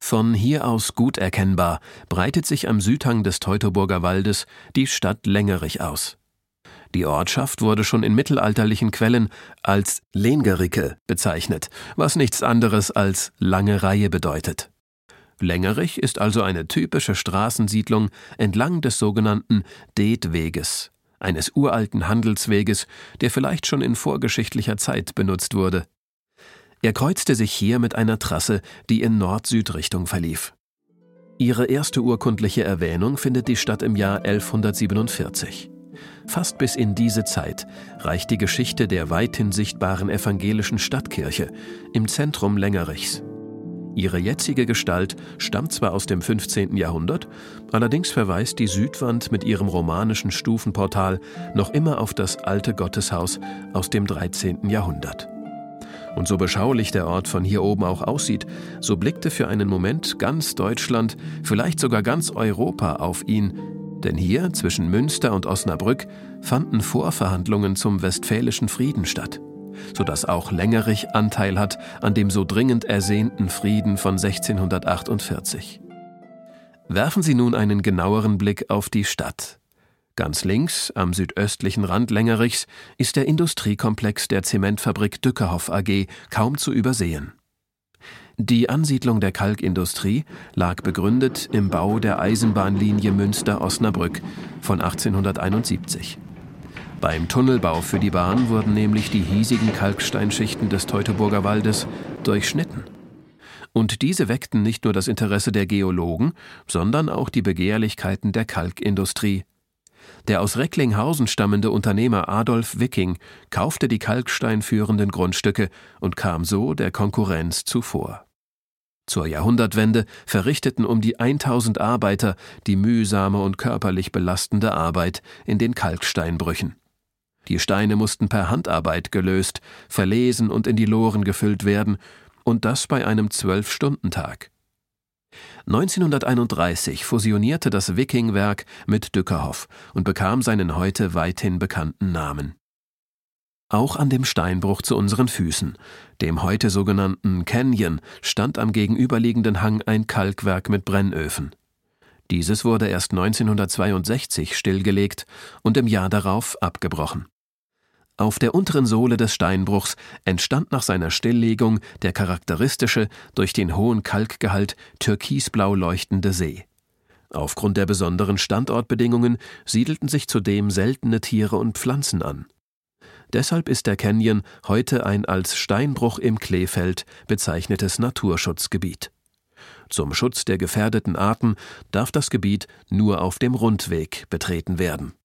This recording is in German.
Von hier aus gut erkennbar breitet sich am Südhang des Teutoburger Waldes die Stadt Lengerich aus. Die Ortschaft wurde schon in mittelalterlichen Quellen als Lengerike bezeichnet, was nichts anderes als lange Reihe bedeutet. Lengerich ist also eine typische Straßensiedlung entlang des sogenannten Detweges, eines uralten Handelsweges, der vielleicht schon in vorgeschichtlicher Zeit benutzt wurde. Er kreuzte sich hier mit einer Trasse, die in Nord-Süd-Richtung verlief. Ihre erste urkundliche Erwähnung findet die Stadt im Jahr 1147. Fast bis in diese Zeit reicht die Geschichte der weithin sichtbaren evangelischen Stadtkirche im Zentrum Lengerichs. Ihre jetzige Gestalt stammt zwar aus dem 15. Jahrhundert, allerdings verweist die Südwand mit ihrem romanischen Stufenportal noch immer auf das alte Gotteshaus aus dem 13. Jahrhundert. Und so beschaulich der Ort von hier oben auch aussieht, so blickte für einen Moment ganz Deutschland, vielleicht sogar ganz Europa auf ihn, denn hier zwischen Münster und Osnabrück fanden Vorverhandlungen zum Westfälischen Frieden statt, sodass auch Lengerich Anteil hat an dem so dringend ersehnten Frieden von 1648. Werfen Sie nun einen genaueren Blick auf die Stadt. Ganz links, am südöstlichen Rand Lengerichs, ist der Industriekomplex der Zementfabrik Dyckerhoff AG kaum zu übersehen. Die Ansiedlung der Kalkindustrie lag begründet im Bau der Eisenbahnlinie Münster-Osnabrück von 1871. Beim Tunnelbau für die Bahn wurden nämlich die hiesigen Kalksteinschichten des Teutoburger Waldes durchschnitten. Und diese weckten nicht nur das Interesse der Geologen, sondern auch die Begehrlichkeiten der Kalkindustrie. Der aus Recklinghausen stammende Unternehmer Adolf Wicking kaufte die kalksteinführenden Grundstücke und kam so der Konkurrenz zuvor. Zur Jahrhundertwende verrichteten um die 1000 Arbeiter die mühsame und körperlich belastende Arbeit in den Kalksteinbrüchen. Die Steine mussten per Handarbeit gelöst, verlesen und in die Loren gefüllt werden, und das bei einem 12-Stunden-Tag. 1931 fusionierte das Wicking-Werk mit Dyckerhoff und bekam seinen heute weithin bekannten Namen. Auch an dem Steinbruch zu unseren Füßen, dem heute sogenannten Canyon, stand am gegenüberliegenden Hang ein Kalkwerk mit Brennöfen. Dieses wurde erst 1962 stillgelegt und im Jahr darauf abgebrochen. Auf der unteren Sohle des Steinbruchs entstand nach seiner Stilllegung der charakteristische, durch den hohen Kalkgehalt türkisblau leuchtende See. Aufgrund der besonderen Standortbedingungen siedelten sich zudem seltene Tiere und Pflanzen an. Deshalb ist der Canyon heute ein als Steinbruch im Kleefeld bezeichnetes Naturschutzgebiet. Zum Schutz der gefährdeten Arten darf das Gebiet nur auf dem Rundweg betreten werden.